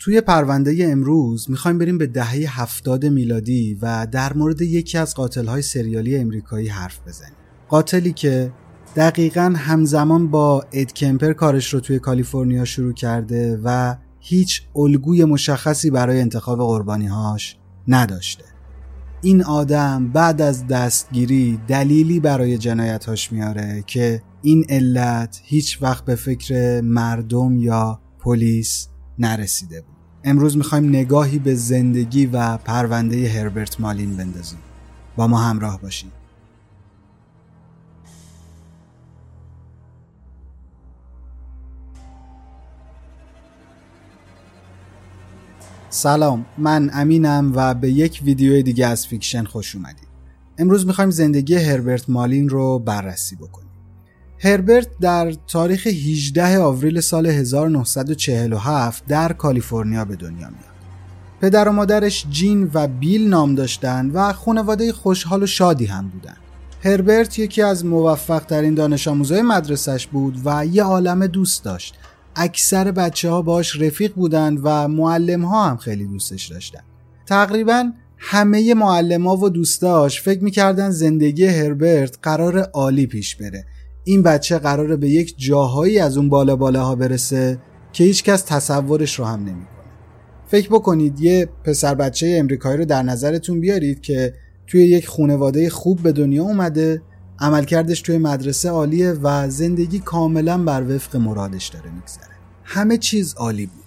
توی پرونده امروز میخوایم بریم به دهه 70 میلادی و در مورد یکی از قاتل‌های سریالی امریکایی حرف بزنیم. قاتلی که دقیقاً همزمان با اد کمپر کارش رو توی کالیفرنیا شروع کرده و هیچ الگوی مشخصی برای انتخاب قربانی‌هاش نداشته. این آدم بعد از دستگیری دلیلی برای جنایت‌هاش میاره که این علت هیچ وقت به فکر مردم یا پلیس نرسیده بود. امروز میخوایم نگاهی به زندگی و پرونده هربرت مالین بندازیم. با ما همراه باشید. سلام، من امینم و به یک ویدیو دیگه از فیکشن خوش اومدید. امروز میخوایم زندگی هربرت مالین رو بررسی بکنیم. هربرت در تاریخ 18 آوریل سال 1947 در کالیفرنیا به دنیا میاد. پدر و مادرش جین و بیل نام داشتن و خانواده خوشحال و شادی هم بودن. هربرت یکی از موفق ترین دانش آموزای مدرسش بود و یه عالمه دوست داشت. اکثر بچه‌ها باش رفیق بودن و معلم‌ها هم خیلی دوستش داشتن. تقریباً همه معلم‌ها و دوستاش فکر می‌کردن زندگی هربرت قرار عالی پیش بره. این بچه قراره به یک جاهایی از اون بالاها برسه که هیچ کس تصورش رو هم نمی‌کنه. فکر بکنید یه پسر بچه امریکایی رو در نظرتون بیارید که توی یک خانواده خوب به دنیا اومده، عملکردش توی مدرسه عالیه و زندگی کاملا بر وفق مرادش داره میگذره. همه چیز عالی بود.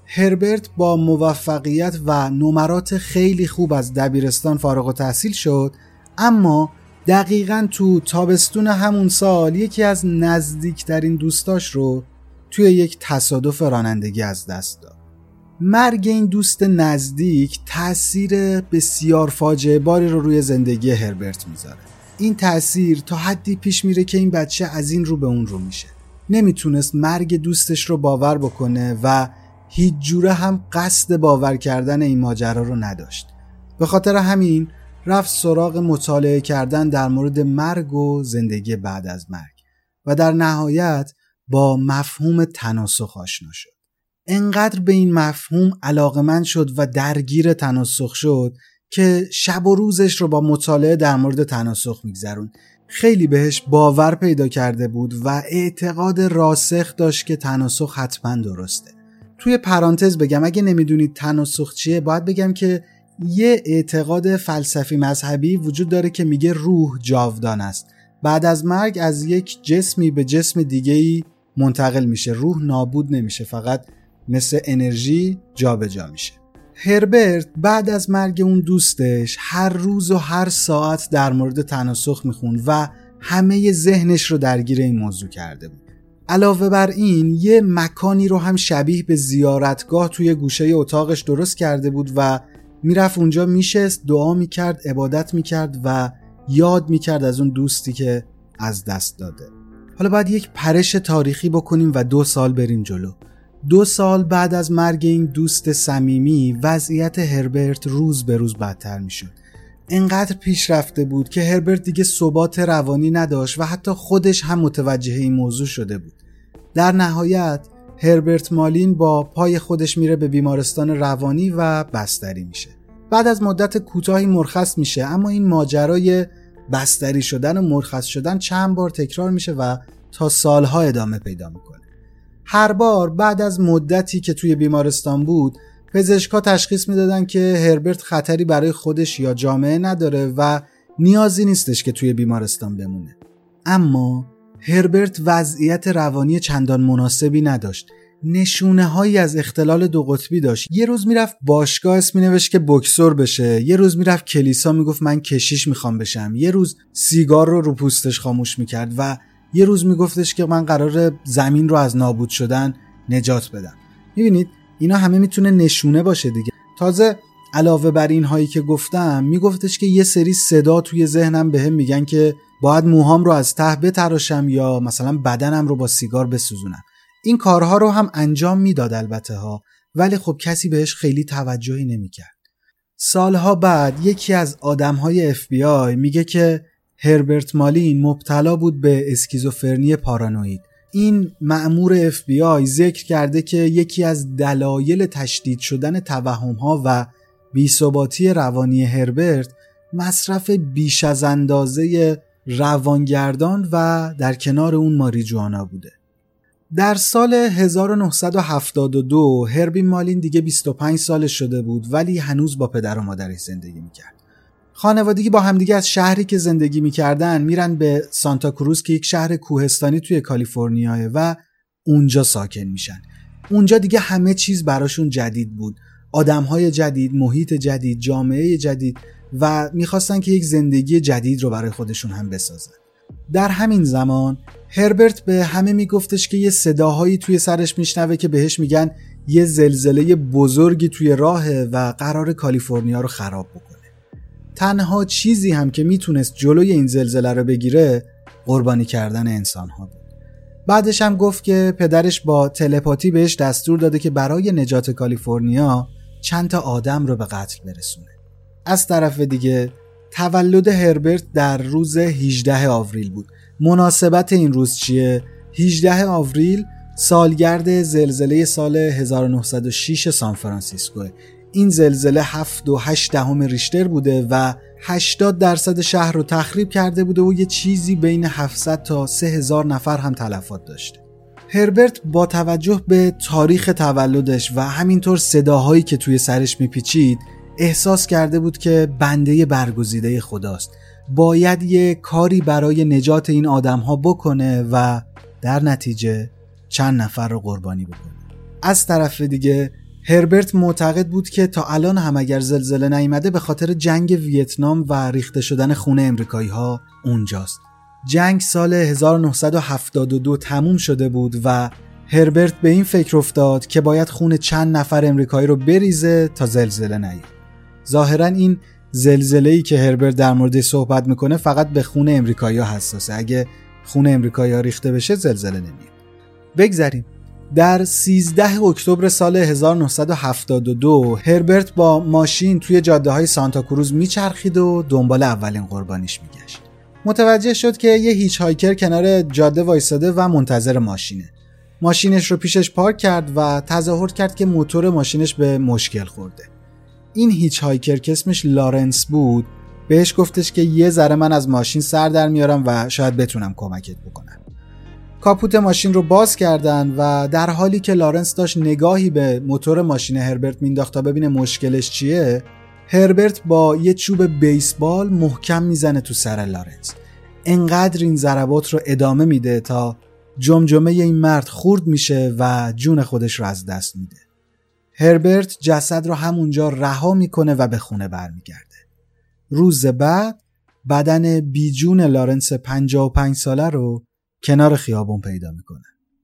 هربرت با موفقیت و نمرات خیلی خوب از دبیرستان فارغ التحصیل شد، اما دقیقاً تو تابستون همون سال یکی از نزدیکترین دوستاش رو توی یک تصادف رانندگی از دست داد. مرگ این دوست نزدیک تأثیر بسیار فاجعه باری رو روی زندگی هربرت میذاره. این تأثیر تا حدی پیش میره که این بچه از این رو به اون رو میشه. نمیتونست مرگ دوستش رو باور بکنه و هیچ جوره هم قصد باور کردن این ماجرا رو نداشت. به خاطر همین رفت سراغ مطالعه کردن در مورد مرگ و زندگی بعد از مرگ و در نهایت با مفهوم تناسخ آشنا شد. انقدر به این مفهوم علاقمند شد و درگیر تناسخ شد که شب و روزش رو با مطالعه در مورد تناسخ میگذرون. خیلی بهش باور پیدا کرده بود و اعتقاد راسخ داشت که تناسخ حتما درسته. توی پرانتز بگم اگه نمیدونید تناسخ چیه، باید بگم که یه اعتقاد فلسفی مذهبی وجود داره که میگه روح جاودان است. بعد از مرگ از یک جسمی به جسم دیگه‌ای منتقل میشه. روح نابود نمیشه، فقط مثل انرژی جابجا میشه. هربرت بعد از مرگ اون دوستش هر روز و هر ساعت در مورد تناسخ میخوند و همه ذهنش رو درگیر این موضوع کرده بود. علاوه بر این یه مکانی رو هم شبیه به زیارتگاه توی گوشه اتاقش درست کرده بود و میرفت اونجا میشست، دعا میکرد، عبادت میکرد و یاد میکرد از اون دوستی که از دست داده. حالا باید یک پرش تاریخی بکنیم و 2 سال بریم جلو. 2 سال بعد از مرگ این دوست صمیمی وضعیت هربرت روز به روز بدتر میشد. انقدر پیش رفته بود که هربرت دیگه ثبات روانی نداشت و حتی خودش هم متوجه این موضوع شده بود. در نهایت هربرت مالین با پای خودش میره به بیمارستان روانی و بستری میشه. بعد از مدت کوتاهی مرخص میشه، اما این ماجرای بستری شدن و مرخص شدن چند بار تکرار میشه و تا سالها ادامه پیدا میکنه. هر بار بعد از مدتی که توی بیمارستان بود، پزشکا تشخیص میدادن که هربرت خطری برای خودش یا جامعه نداره و نیازی نیستش که توی بیمارستان بمونه. اما هربرت وضعیت روانی چندان مناسبی نداشت. نشونه هایی از اختلال 2 قطبی داشت. یه روز میرفت باشگاه اسم مینوشت که بوکسور بشه، یه روز میرفت کلیسا میگفت من کشیش میخوام بشم، یه روز سیگار رو پوستش خاموش میکرد و یه روز میگفتش که من قراره زمین رو از نابود شدن نجات بدم. میبینید اینا همه میتونه نشونه باشه دیگه. تازه علاوه بر این هایی که گفتم میگفتش که یه سری صدا توی ذهنم بهم میگن که باید موهام رو از ته بتراشم یا مثلا بدنم رو با سیگار بسوزونم. این کارها رو هم انجام میداد البته ها، ولی خب کسی بهش خیلی توجهی نمیکرد. سالها بعد یکی از آدمهای FBI میگه که هربرت مالین مبتلا بود به اسکیزوفرنی پارانوید این مأمور FBI ذکر کرده که یکی از دلایل تشدید شدن توهم‌ها و بی‌ثباتی روانی هربرت مصرف بیش از اندازه روانگردان و در کنار اون ماریجوانا بوده. در سال 1972 هربی مالین دیگه 25 سالش شده بود ولی هنوز با پدر و مادرش زندگی میکرد. خانوادگی با همدیگه از شهری که زندگی میکردن میرن به سانتا کروز که یک شهر کوهستانی توی کالیفرنیاه و اونجا ساکن میشن. اونجا دیگه همه چیز براشون جدید بود. آدمهای جدید، محیط جدید، جامعه جدید و میخواستن که یک زندگی جدید رو برای خودشون هم بسازن. در همین زمان هربرت به همه میگفتش که یه صداهایی توی سرش میشنوه که بهش میگن یه زلزله بزرگی توی راهه و قرار کالیفرنیا رو خراب بکنه. تنها چیزی هم که میتونست جلوی این زلزله رو بگیره قربانی کردن انسان‌ها بود. بعدش هم گفت که پدرش با تلپاتی بهش دستور داده که برای نجات کالیفرنیا چند تا آدم رو به قتل برسونه. از طرف دیگه تولد هربرت در روز 18 آوریل بود. مناسبت این روز چیه؟ 18 آوریل سالگرد زلزله سال 1906 سانفرانسیسکو. این زلزله 7.8 ریشتر بوده و 80% شهر رو تخریب کرده بوده و یه چیزی بین 700 تا 3000 نفر هم تلفات داشته. هربرت با توجه به تاریخ تولدش و همینطور صداهایی که توی سرش میپیچید احساس کرده بود که بنده برگزیده خداست. باید یه کاری برای نجات این آدم‌ها بکنه و در نتیجه چند نفر رو قربانی بکنه. از طرف دیگه هربرت معتقد بود که تا الان هم اگر زلزله نیامده به خاطر جنگ ویتنام و ریخته شدن خون امریکایی‌ها اونجاست. جنگ سال 1972 تموم شده بود و هربرت به این فکر افتاد که باید خون چند نفر امریکایی رو بریزه تا زلزله نیاد. ظاهراً این زلزله‌ای که هربرت در موردش صحبت میکنه فقط به خون امریکایی‌ها حساسه. اگه خون امریکایی‌ها ریخته بشه زلزله نمیاد. بگذریم. در 13 اکتبر سال 1972 هربرت با ماشین توی جاده‌های سانتا کروز میچرخید و دنبال اولین قربانیش میگشت. متوجه شد که یه هیچ هایکر کنار جاده وایساده و منتظر ماشینه. ماشینش رو پیشش پارک کرد و تظاهر کرد که موتور ماشینش به مشکل خورده. این هیچ هایکر که اسمش لارنس بود بهش گفتش که یه ذره من از ماشین سر در میارم و شاید بتونم کمکت بکنم. کاپوت ماشین رو باز کردن و در حالی که لارنس داشت نگاهی به موتور ماشین هربرت مینداخت تا ببینه مشکلش چیه، هربرت با یه چوب بیسبال محکم میزنه تو سر لارنس. انقدر این ضربات رو ادامه میده تا جمجمه این مرد خورد میشه و جون خودش رو از دست میده. هربرت جسد رو همونجا رها میکنه و به خونه برمیگرده. روز بعد بدن بیجون لارنس 55 ساله رو کنار خیابون پیدا میکنه.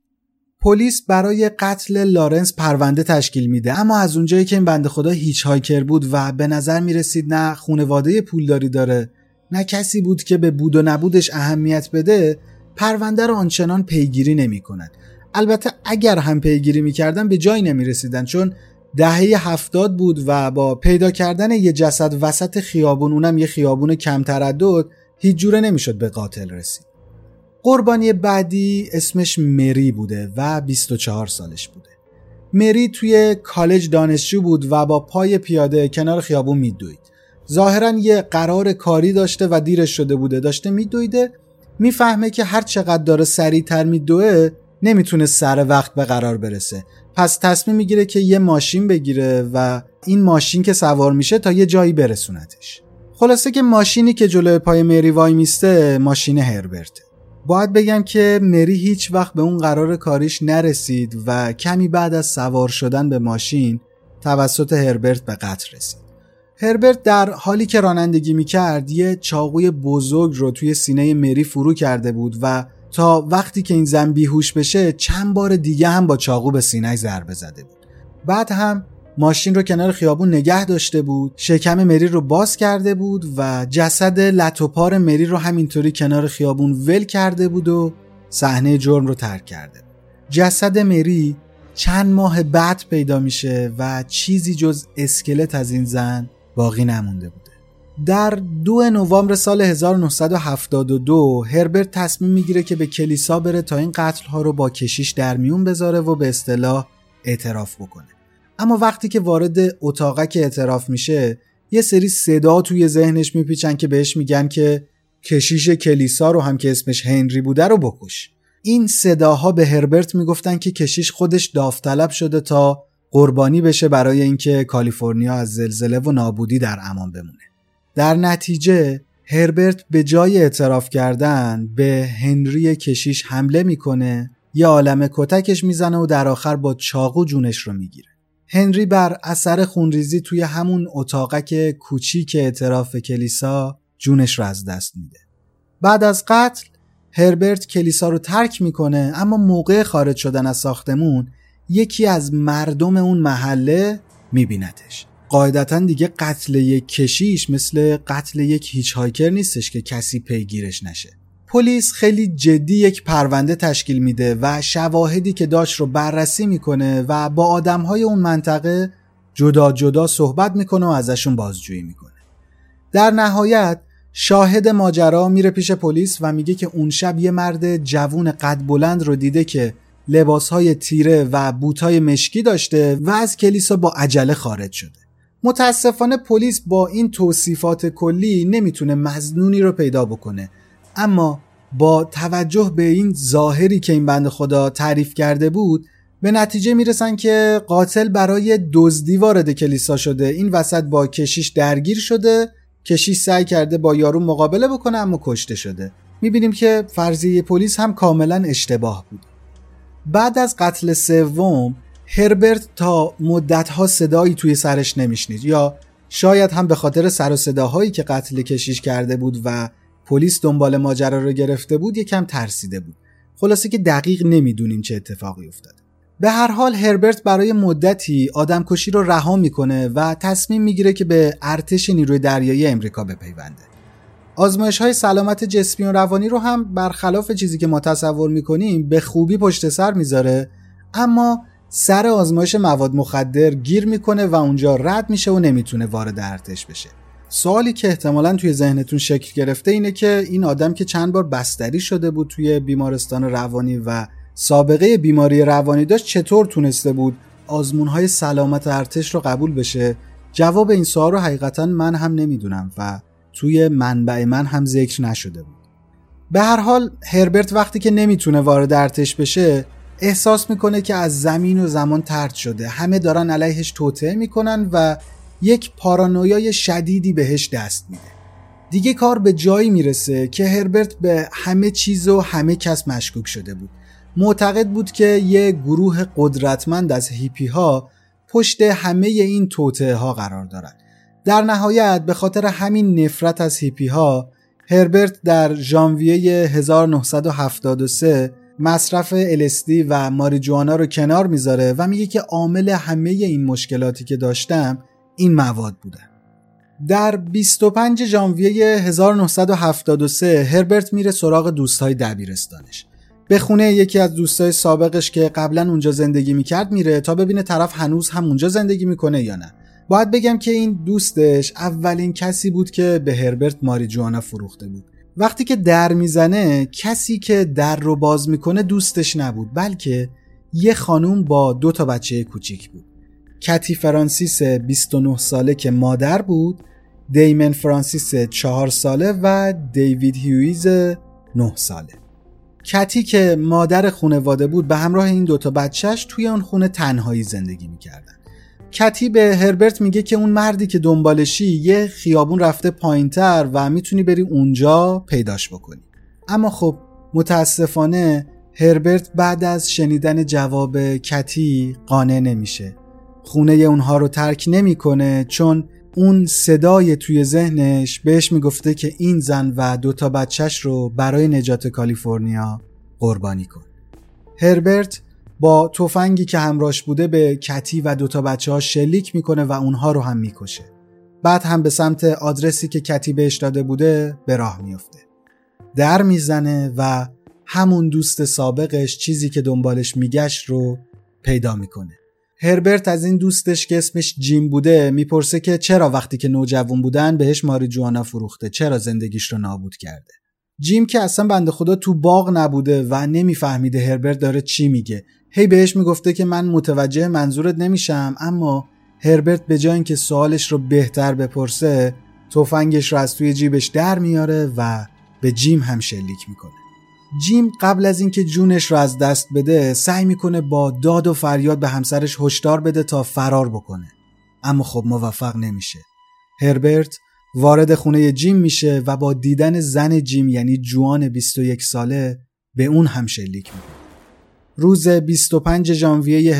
پلیس برای قتل لارنس پرونده تشکیل میده، اما از اونجایی که این بنده خدا هیچ هایکر بود و به نظر میرسید نه خانواده پولداری داره نه کسی بود که به بود و نبودش اهمیت بده، پرونده رو آنچنان پیگیری نمیکنن. البته اگر هم پیگیری میکردن به جایی نمیرسیدن، چون دهه 70 بود و با پیدا کردن یه جسد وسط خیابون، اونم یه خیابون کم تردد، هیچ جوره نمیشد به قاتل رسید. قربانی بعدی اسمش مری بوده و 24 سالش بوده. مری توی کالج دانشجو بود و با پای پیاده کنار خیابون میدوید. ظاهراً یه قرار کاری داشته و دیرش شده بوده، داشته میدویده، میفهمه که هر چقدر داره سریعتر میدوه نمیتونه سر وقت به قرار برسه. پس تصمیم میگیره که یه ماشین بگیره و این ماشین که سوار میشه تا یه جایی برسونتش. خلاصه که ماشینی که جلوی پای مری وای میسته ماشین هربرت. باید بگم که مری هیچ وقت به اون قرار کاریش نرسید و کمی بعد از سوار شدن به ماشین توسط هربرت به قتل رسید. هربرت در حالی که رانندگی میکرد یه چاقوی بزرگ رو توی سینه مری فرو کرده بود و تا وقتی که این زن بیهوش بشه چند بار دیگه هم با چاقو به سینه‌اش ضربه زده بود. بعد هم ماشین رو کنار خیابون نگه داشته بود، شکم مری رو باز کرده بود و جسد لط و پار مری رو همینطوری کنار خیابون ول کرده بود و صحنه جرم رو ترک کرده. جسد مری چند ماه بعد پیدا میشه و چیزی جز اسکلت از این زن باقی نمونده بوده. در 2 نوامبر سال 1972 هربرت تصمیم میگیره که به کلیسا بره تا این قتل‌ها رو با کشیش در میون بذاره و به اصطلاح اعتراف بکنه. اما وقتی که وارد اتاقک اعتراف میشه، یه سری صدا توی ذهنش میپیچن که بهش میگن که کشیش کلیسا رو هم که اسمش هنری بوده رو بکش. این صداها به هربرت میگفتن که کشیش خودش داوطلب شده تا قربانی بشه برای اینکه کالیفرنیا از زلزله و نابودی در امان بمونه. در نتیجه هربرت به جای اعتراف کردن به هنری کشیش حمله میکنه، یه عالمه کتکش میزنه و در آخر با چاقو جونش رو میگیره. هنری بر اثر خونریزی توی همون اتاقک کوچیک اعتراف کلیسا جونش رو از دست میده. بعد از قتل هربرت کلیسا رو ترک میکنه، اما موقع خارج شدن از ساختمون یکی از مردم اون محله میبینتش. قاعدتاً دیگه قتل یک کشیش مثل قتل یک هیچ‌هایکر نیستش که کسی پیگیرش نشه. پلیس خیلی جدی یک پرونده تشکیل میده و شواهدی که داشت رو بررسی میکنه و با آدمهای اون منطقه جدا جدا صحبت میکنه و ازشون بازجویی میکنه. در نهایت شاهد ماجرا میره پیش پلیس و میگه که اون شب یه مرد جوون قد بلند رو دیده که لباسهای تیره و بوتای مشکی داشته و از کلیسا با عجله خارج شده. متاسفانه پلیس با این توصیفات کلی نمیتونه مظنونی رو پیدا بکنه، اما با توجه به این ظاهری که این بنده خدا تعریف کرده بود به نتیجه میرسن که قاتل برای دزدی وارد کلیسا شده، این وسط با کشیش درگیر شده، کشیش سعی کرده با یارو مقابله بکنه اما کشته شده. میبینیم که فرضیه پلیس هم کاملا اشتباه بود. بعد از قتل سوم هربرت تا مدت‌ها صدایی توی سرش نمیشنید، یا شاید هم به خاطر سر و صداهایی که قتل کشیش کرده بود و پلیس دنبال ماجرا رو گرفته بود یکم ترسیده بود. خلاصه که دقیق نمیدونیم چه اتفاقی افتاده. به هر حال هربرت برای مدتی آدمکشی رو رها میکنه و تصمیم میگیره که به ارتش نیروی دریایی امریکا بپیونده. آزمایش‌های سلامت جسمی و روانی رو هم برخلاف چیزی که ما تصور میکنیم به خوبی پشت سر میذاره، اما سر آزمایش مواد مخدر گیر میکنه و اونجا رد میشه و نمیتونه وارد ارتش بشه. سوالی که احتمالاً توی ذهنتون شکل گرفته اینه که این آدم که چند بار بستری شده بود توی بیمارستان روانی و سابقه بیماری روانی داشت، چطور تونسته بود آزمون‌های سلامت ارتش رو قبول بشه؟ جواب این سوال رو حقیقتاً من هم نمیدونم و توی منبع من هم ذکر نشده بود. به هر حال هربرت وقتی که نمیتونه وارد ارتش بشه احساس میکنه که از زمین و زمان طرد شده، همه دارن علیهش توطئه میکنن و یک پارانویای شدیدی بهش دست میده. دیگه کار به جایی میرسه که هربرت به همه چیز و همه کس مشکوک شده بود. معتقد بود که یه گروه قدرتمند از هیپی ها پشت همه این توطئه ها قرار دارن. در نهایت به خاطر همین نفرت از هیپی ها هربرت در ژانویه 1973 مصرف LSD و ماریجوانا رو کنار میذاره و میگه که عامل همه این مشکلاتی که داشتم این مواد بودن. در 25 ژانویه 1973 هربرت میره سراغ دوستای دبیرستانش. به خونه یکی از دوستای سابقش که قبلا اونجا زندگی میکرد میره تا ببینه طرف هنوز هم اونجا زندگی میکنه یا نه. باید بگم که این دوستش اولین کسی بود که به هربرت ماریجوانا فروخته بود. وقتی که در میزنه کسی که در رو باز میکنه دوستش نبود، بلکه یه خانوم با 2 بچه کوچیک بود. کتی فرانسیس 29 ساله که مادر بود، دیمن فرانسیس 4 ساله و دیوید هیویز 9 ساله. کتی که مادر خانواده بود به همراه این 2 بچهش توی اون خونه تنهایی زندگی میکردن. کتی به هربرت میگه که اون مردی که دنبالشی یه خیابون رفته پایینتر و میتونی بری اونجا پیداش بکنی. اما خب متاسفانه هربرت بعد از شنیدن جواب کتی قانع نمیشه. خونه اونها رو ترک نمیکنه چون اون صدای توی ذهنش بهش میگفته که این زن و 2 بچهش رو برای نجات کالیفرنیا قربانی کن. هربرت با تفنگی که همراهش بوده به کتی و 2 بچه‌ها شلیک میکنه و اونها رو هم میکشه. بعد هم به سمت آدرسی که کتی بهش داده بوده به راه میفته. در میزنه و همون دوست سابقش چیزی که دنبالش میگشت رو پیدا میکنه. هربرت از این دوستش که اسمش جیم بوده میپرسه که چرا وقتی که نوجوان بودن بهش ماریجوانا فروخته، چرا زندگیش رو نابود کرده. جیم که اصلا بنده خدا تو باغ نبوده و نمیفهمیده هربرت داره چی میگه. هی بهش میگفته که من متوجه منظورت نمیشم، اما هربرت به جای اینکه سوالش رو بهتر بپرسه تفنگش رو از توی جیبش در میاره و به جیم هم شلیک میکنه. جیم قبل از اینکه جونش رو از دست بده سعی میکنه با داد و فریاد به همسرش هشدار بده تا فرار بکنه، اما خب موفق نمیشه. هربرت وارد خونه جیم میشه و با دیدن زن جیم یعنی جوان 21 ساله به اون هم شلیک میکنه. روز 25 ژانویه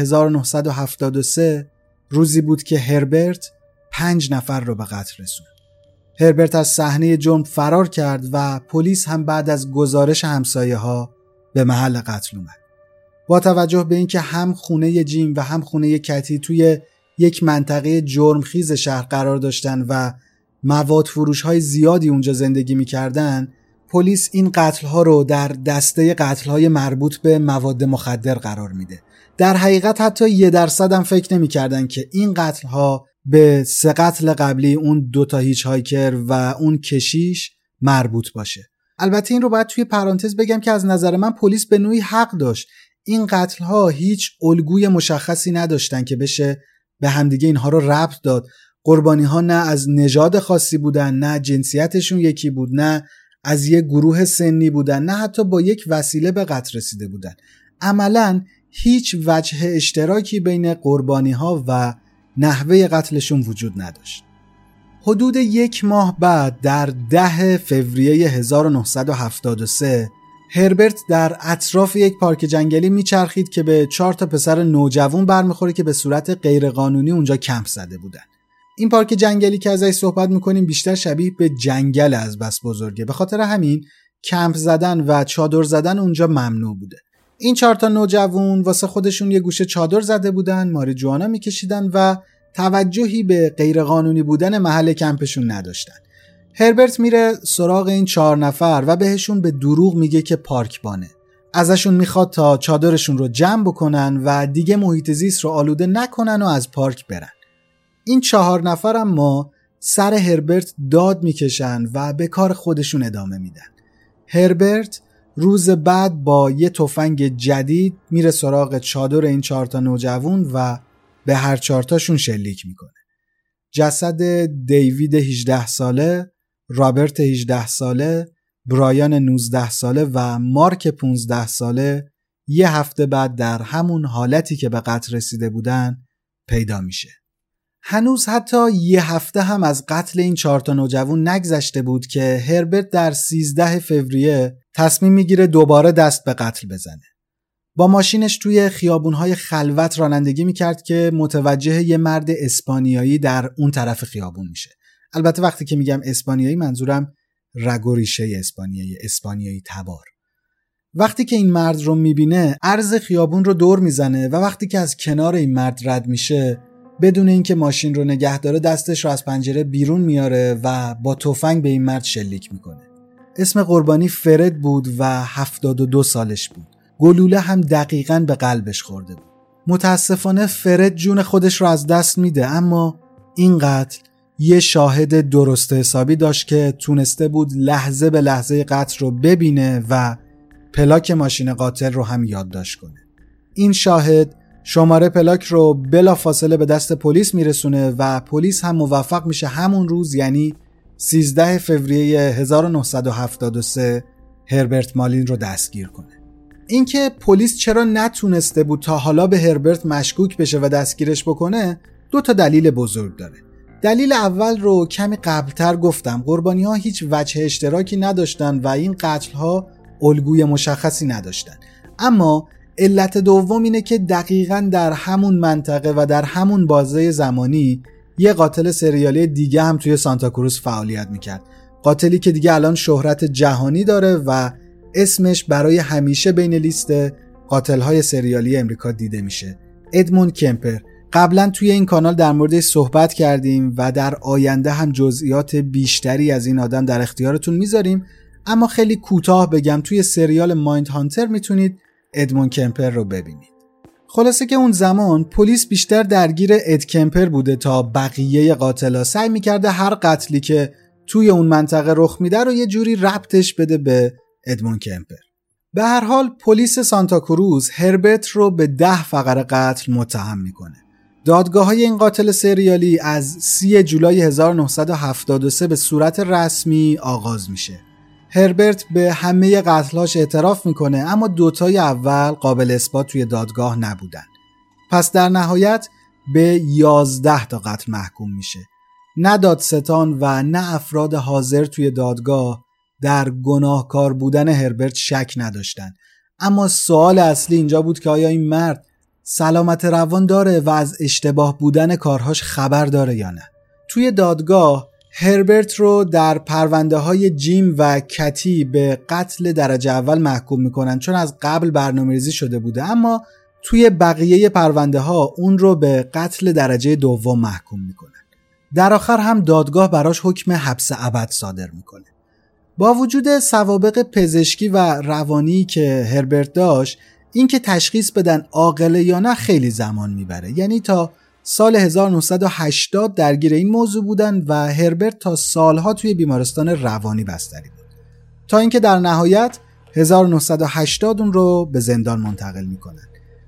1973 روزی بود که هربرت 5 نفر رو به قتل رسوند. هربرت از صحنه جرم فرار کرد و پلیس هم بعد از گزارش همسایه‌ها به محل قتل اومد. با توجه به اینکه هم خونه جیم و هم خونه کتی توی یک منطقه جرمخیز شهر قرار داشتن و مواد فروش‌های زیادی اونجا زندگی می‌کردن، پلیس این قتل‌ها رو در دسته قتل‌های مربوط به مواد مخدر قرار میده. در حقیقت حتی 1% هم فکر نمی‌کردن که این قتل‌ها به 3 قتل قبلی اون 2 هیچ هایکر و اون کشیش مربوط باشه. البته این رو باید توی پرانتز بگم که از نظر من پلیس به نوعی حق داشت. این قتل‌ها هیچ الگوی مشخصی نداشتن که بشه به همدیگه اینها رو ربط داد. قربانی‌ها نه از نژاد خاصی بودن، نه جنسیتشون یکی بود، نه از یک گروه سنی بودن، نه حتی با یک وسیله به قتل رسیده بودن. عملاً هیچ وجه اشتراکی بین قربانی‌ها و نحوه قتلشون وجود نداشت. حدود 1 ماه بعد در 10 فوریه 1973 هربرت در اطراف یک پارک جنگلی میچرخید که به 4 پسر نوجوان برمیخوره که به صورت غیرقانونی اونجا کمپ زده بودن. این پارک جنگلی که ازش صحبت میکنیم بیشتر شبیه به جنگل از بس بزرگه، به خاطر همین کمپ زدن و چادر زدن اونجا ممنوع بوده. این 4 نوجوان واسه خودشون یه گوشه چادر زده بودن، ماریجوانا میکشیدن و توجهی به غیرقانونی بودن محل کمپشون نداشتن. هربرت میره سراغ این 4 نفر و بهشون به دروغ میگه که پارکبانه. ازشون میخواد تا چادرشون رو جمع بکنن و دیگه محیط زیست رو آلوده نکنن و از پارک برن. این 4 نفر اما سر هربرت داد میکشن و به کار خودشون ادامه میدن. هربرت روز بعد با یه تفنگ جدید میره سراغ چادر این 4 نوجوان و به هر 4 تاشون شلیک میکنه. جسد دیوید 18 ساله، رابرت 18 ساله، برایان 19 ساله و مارک 15 ساله 1 هفته بعد در همون حالتی که به قتل رسیده بودن پیدا میشه. هنوز حتی 1 هفته هم از قتل این 4 نوجوان نگذشته بود که هربرت در 13 فوریه تصمیم میگیره دوباره دست به قتل بزنه. با ماشینش توی خیابون‌های خلوت رانندگی میکرد که متوجه یه مرد اسپانیایی در اون طرف خیابون میشه. البته وقتی که میگم اسپانیایی منظورم رگ و ریشه اسپانیایی تبار. وقتی که این مرد رو میبینه عرض خیابون رو دور میزنه و وقتی که از کنار این مرد رد میشه بدون اینکه ماشین رو نگه داره دستش رو از پنجره بیرون میاره و با تفنگ به این مرد شلیک میکنه. اسم قربانی فرد بود و 72 سالش بود. گلوله هم دقیقاً به قلبش خورده بود. متاسفانه فرد جون خودش رو از دست میده، اما این قتل یه شاهد درست حسابی داشت که تونسته بود لحظه به لحظه قتل رو ببینه و پلاک ماشین قاتل رو هم یادداشت کنه. این شاهد شماره پلاک رو بلافاصله به دست پلیس میرسونه و پلیس هم موفق میشه همون روز یعنی 13 فوریه 1973 هربرت مالین رو دستگیر کنه. اینکه پلیس چرا نتونسته بود تا حالا به هربرت مشکوک بشه و دستگیرش بکنه 2 دلیل بزرگ داره. دلیل اول رو کمی قبلتر گفتم، قربانی‌ها هیچ وجه اشتراکی نداشتن و این قتل‌ها الگوی مشخصی نداشتن. اما علت دوم اینه که دقیقاً در همون منطقه و در همون بازه زمانی یه قاتل سریالی دیگه هم توی سانتا کروز فعالیت میکرد. قاتلی که دیگه الان شهرت جهانی داره و اسمش برای همیشه بین لیست قاتل‌های سریالی امریکا دیده میشه. ادموند کمپر. قبلا توی این کانال در موردش صحبت کردیم و در آینده هم جزئیات بیشتری از این آدم در اختیارتون میذاریم، اما خیلی کوتاه بگم توی سریال مایند هانتر میتونید ادموند کمپر رو ببینید. خلاصه که اون زمان پلیس بیشتر درگیر اد کمپر بوده تا بقیه قاتلا. سعی میکرده هر قتلی که توی اون منطقه رخ میده رو یه جوری ربطش بده به ادموند کمپر. به هر حال پلیس سانتا کروز هربرت رو به 10 فقره قتل متهم میکنه. دادگاه‌های این قاتل سریالی از 30 جولای 1973 به صورت رسمی آغاز میشه. هربرت به همه قتل‌هاش اعتراف میکنه، اما دوتای اول قابل اثبات توی دادگاه نبودن. پس در نهایت به 11 تا قتل محکوم میشه. نه دادستان و نه افراد حاضر توی دادگاه در گناهکار بودن هربرت شک نداشتن. اما سوال اصلی اینجا بود که آیا این مرد سلامت روان داره و از اشتباه بودن کارهاش خبر داره یا نه. توی دادگاه هربرت رو در پرونده های جیم و کتی به قتل درجه اول محکوم میکنن چون از قبل برنامه‌ریزی شده بوده، اما توی بقیه پرونده ها اون رو به قتل درجه دوم محکوم میکنن. در آخر هم دادگاه براش حکم حبس ابد صادر میکنه. با وجود سوابق پزشکی و روانی که هربرت داشت، این که تشخیص بدن عاقله یا نه خیلی زمان میبره. یعنی تا سال 1980 درگیر این موضوع بودن و هربرت تا سالها توی بیمارستان روانی بستری بود، تا اینکه در نهایت 1980 اون رو به زندان منتقل میکنن.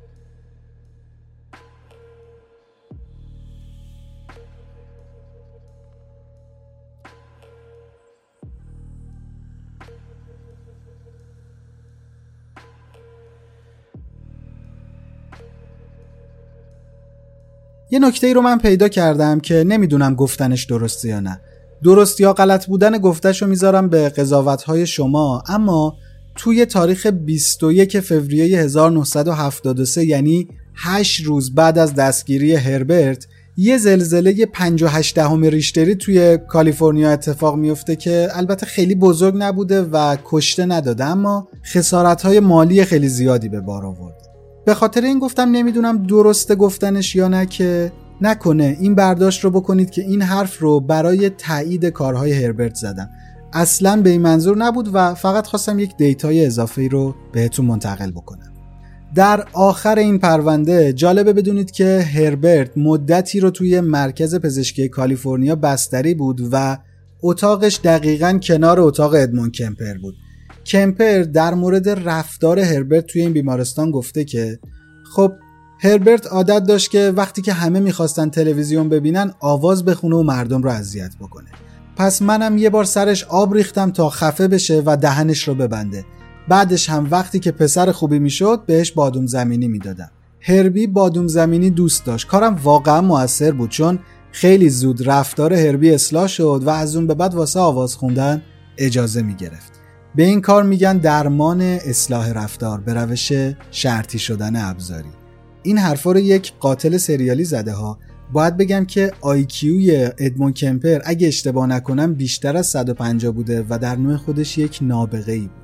یه نکته ای رو من پیدا کردم که نمیدونم گفتنش درسته یا نه. درست یا غلط بودن گفتش رو میذارم به قضاوت‌های شما، اما توی تاریخ 21 فوریه 1973 یعنی 8 روز بعد از دستگیری هربرت یه زلزله 5.8 ریشتری توی کالیفرنیا اتفاق میفته که البته خیلی بزرگ نبوده و کشته نداده، اما خسارت‌های مالی خیلی زیادی به بار آورده. به خاطر این گفتم نمیدونم درسته گفتنش یا نه که نکنه این برداشت رو بکنید که این حرف رو برای تایید کارهای هربرت زدم. اصلاً به این منظور نبود و فقط خواستم یک دیتای اضافی رو بهتون منتقل بکنم. در آخر این پرونده جالبه بدونید که هربرت مدتی رو توی مرکز پزشکی کالیفرنیا بستری بود و اتاقش دقیقاً کنار اتاق ادموند کمپر بود. کمپر در مورد رفتار هربرت توی این بیمارستان گفته که خب هربرت عادت داشت که وقتی که همه میخواستن تلویزیون ببینن آواز بخونه و مردم رو اذیت بکنه. پس منم یه بار سرش آب ریختم تا خفه بشه و دهنش رو ببنده. بعدش هم وقتی که پسر خوبی میشد بهش بادوم زمینی میدادم. هربی بادوم زمینی دوست داشت. کارم واقعا موثر بود چون خیلی زود رفتار هربی اصلاح شد و از اون به بعد واسه آواز خوندن اجازه میگرفت. به این کار میگن درمان اصلاح رفتار به روش شرطی شدن ابزاری. این حرفا رو یک قاتل سریالی زده ها. باید بگم که آیکیوی ادموند کمپر اگه اشتباه نکنم بیشتر از 150 بوده و در نوع خودش یک نابغه‌ای بوده.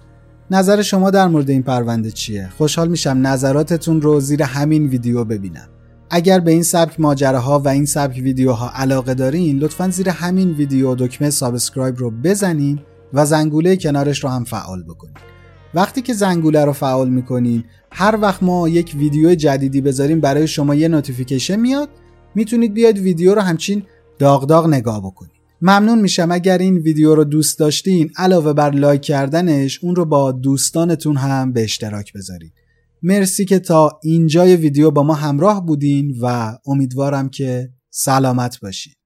نظر شما در مورد این پرونده چیه؟ خوشحال میشم نظراتتون رو زیر همین ویدیو ببینم. اگر به این سبک ماجراها و این سبک ویدیوها علاقه دارین لطفاً زیر همین ویدیو دکمه سابسکرایب رو بزنین و زنگوله کنارش رو هم فعال بکنین. وقتی که زنگوله رو فعال میکنین هر وقت ما یک ویدیو جدیدی بذاریم برای شما یه نوتیفیکیشن میاد، میتونید بیاید ویدیو رو همچین داغ داغ نگاه بکنید. ممنون میشم اگر این ویدیو رو دوست داشتین علاوه بر لایک کردنش اون رو با دوستانتون هم به اشتراک بذارید. مرسی که تا اینجای ویدیو با ما همراه بودین و امیدوارم که سلامت باشین.